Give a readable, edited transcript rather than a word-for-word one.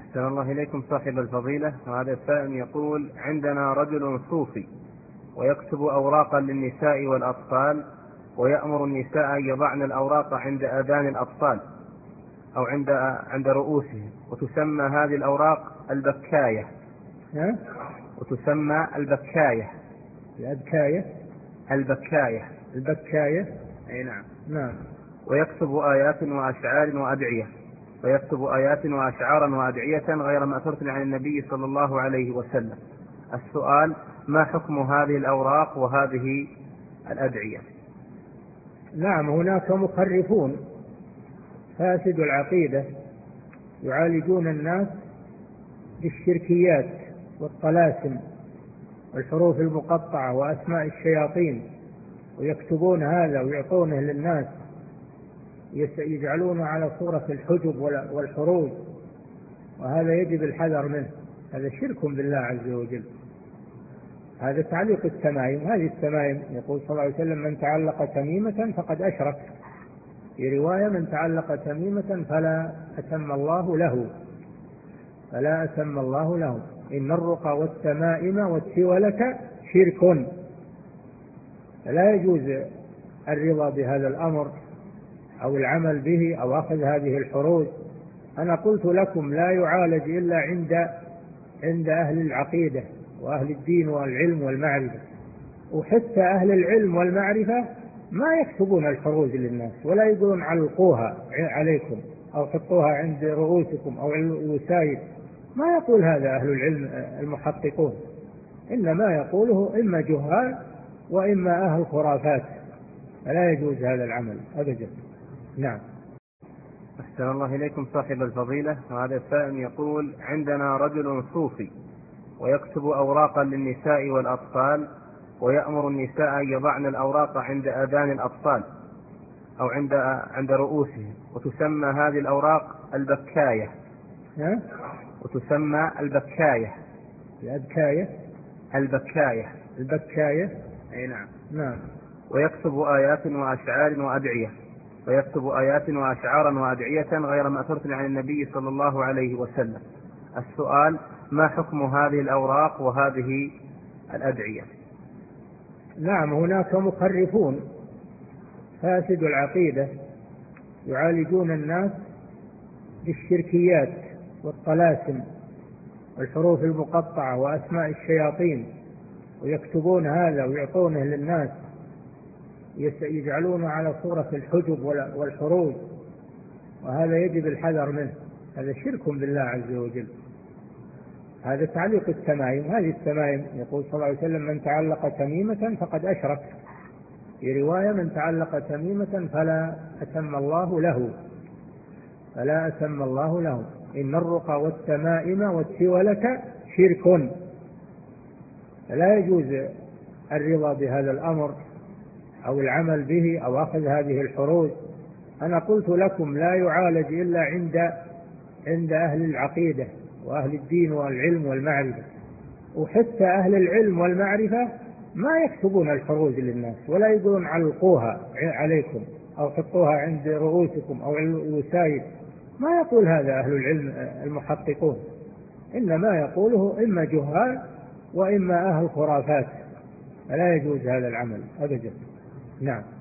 أحسن الله إليكم صاحب الفضيلة. وهذا السائل يقول: عندنا رجل صوفي ويكتب أوراقا للنساء والأطفال، ويأمر النساء أن يضعن الأوراق عند آذان الأطفال أو عند رؤوسهم، وتسمى هذه الأوراق البكاية. وتسمى البكاية. البكاية. أي نعم. نعم. ويكتب آيات وأشعار وأدعية، فيكتب آيات وأشعارا وأدعية غير مأثورة عن النبي صلى الله عليه وسلم. السؤال: ما حكم هذه الأوراق وهذه الأدعية؟ نعم، هناك مخرفون فاسد العقيدة يعالجون الناس بالشركيات والطلاسم والحروف المقطعة وأسماء الشياطين، ويكتبون هذا ويعطونه للناس، يجعلونه على صورة الحجب والحروج، وهذا يجب الحذر منه. هذا شرك بالله عز وجل. هذا تعليق التمائم. هذه التمائم يقول صلى الله عليه وسلم: من تعلق تميمة فقد أشرك. في رواية: من تعلق تميمة فلا أتم الله له. إن الرقى والتمائم والتولة شرك. فلا يجوز الرضا بهذا الأمر أو العمل به أو أخذ هذه الحروج. أنا قلت لكم لا يعالج إلا عند أهل العقيدة وأهل الدين والعلم والمعرفة. وحتى أهل العلم والمعرفة ما يكتبون الحروج للناس، ولا يقولون علقوها عليكم أو حطوها عند رؤوسكم أو الوسائد. ما يقول هذا أهل العلم المحققون، إنما يقوله إما جهال وإما أهل خرافات. فلا يجوز هذا العمل أبدا. نعم. أحسن الله إليكم صاحب الفضيلة. وهذا السائل يقول: عندنا رجل صوفي ويكتب أوراقا للنساء والأطفال، ويأمر النساء أن يضعن الأوراق عند آذان الأطفال أو عند رؤوسهم، وتسمى هذه الأوراق البكاية. وتسمى البكاية. البكاية. أي نعم. نعم. ويكتب آيات وأشعار وأدعية، فيكتب آيات وأشعارا وأدعية غير مأثورة عن النبي صلى الله عليه وسلم. السؤال: ما حكم هذه الأوراق وهذه الأدعية؟ نعم، هناك مخرفون فاسد العقيدة يعالجون الناس بالشركيات والطلاسم والحروف المقطعة وأسماء الشياطين، ويكتبون هذا ويعطونه للناس، يجعلونه على صورة الحجب والحروج، وهذا يجب الحذر منه. هذا شرك بالله عز وجل. هذا تعليق التمائم. هذه التمائم يقول صلى الله عليه وسلم: من تعلق تميمة فقد أشرك. في رواية: من تعلق تميمة فلا أتم الله له. إن الرقى والتمائم والتولة شرك. فلا يجوز الرضا بهذا الأمر أو العمل به أو أخذ هذه الحروج. أنا قلت لكم لا يعالج إلا عند أهل العقيدة وأهل الدين والعلم والمعرفة. وحتى أهل العلم والمعرفة ما يكتبون الحروج للناس، ولا يقولون علقوها عليكم أو حطوها عند رؤوسكم أو الوسائد. ما يقول هذا أهل العلم المحققون، إنما يقوله إما جهال وإما أهل خرافات. فلا يجوز هذا العمل أبدا. نعم.